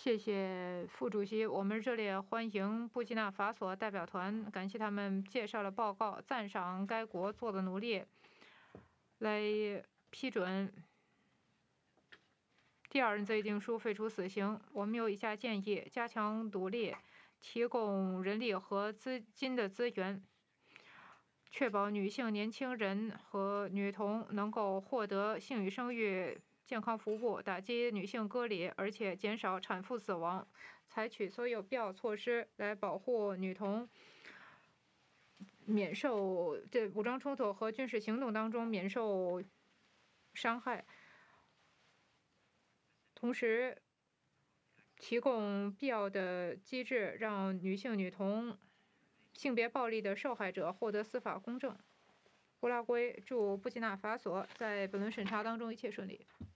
谢谢副主席，我们热烈欢迎布基纳法索代表团，感谢他们介绍了报告，赞赏该国做的努力，来批准第二人罪定书，废除死刑。我们有以下建议：加强独立，提供人力和资金的资源，确保女性、年轻人和女童能够获得性与生育健康服务，打击女性割礼，而且减少产妇死亡，采取所有必要措施来保护女童免受这武装冲突和军事行动当中免受伤害，同时提供必要的机制，让女性、女童性别暴力的受害者获得司法公正。乌拉圭驻布基纳法索在本轮审查当中一切顺利。